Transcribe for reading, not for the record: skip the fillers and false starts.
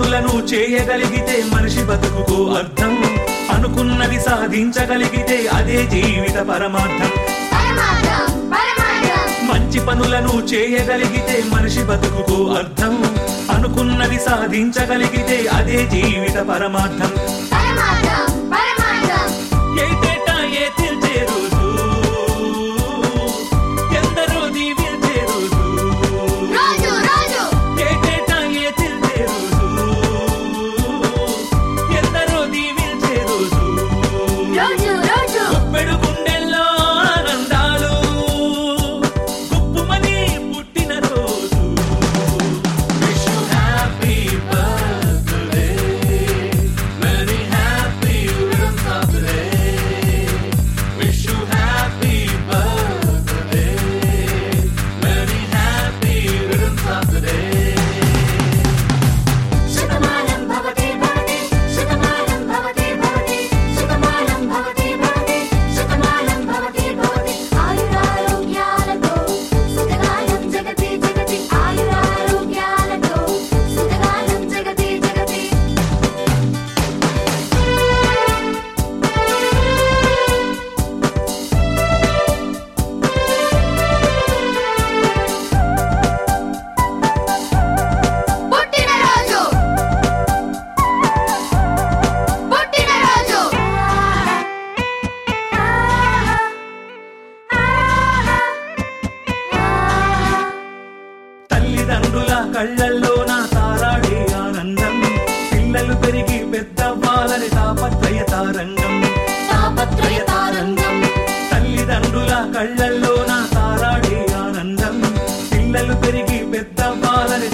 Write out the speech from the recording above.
పనులను చేయగలిగితే మనిషి బతుకుకు అర్థం. అనుకున్నది సాధించగలిగితే అదే జీవిత పరమార్థం. మంచి పనులను చేయగలిగితే మనిషి బతుకుకు అర్థం. అనుకున్నది సాధించగలిగితే అదే జీవిత పరమార్థం. ఏటేటా ఏ తీర్చే రోజు, ఎందరో దీవించే రోజు. ఏటేటా ఏ తీర్చే రోజు, ఎందరో దీవించే రోజు. గుప్పెడు గుండెల్లో ఆనందాలు గుప్పుమని పుట్టిన రోజు. Wish you happy birthday, many happy returns of the day. Wish you happy birthday, many happy returns of the day. Shatamanam Bhavati భవతి శతమానం భవతి భవతి శతమానం భవతి భవతి శతమానం భవతి భవతి. ఆయురారోగ్యాలతో సుఖగానం జగతి జగతి. ఆయురారోగ్యాలతో సుఖగానం జగతి జగతి. పుట్టినరోజు పుట్టినరోజు తల్లిదండ్రుల కళ్ళల్లో నా తారాడే ఆనందం. పిల్లలు పెరిగి పెద్దవ్వాలని తాపత్రయ తారంగం. తాపత్రయ తారంగం. తల్లిదండ్రుల కళ్ళల్లో నా తారాడే ఆనందం. పిల్లలు పెరిగి పెద్దవ్వాలని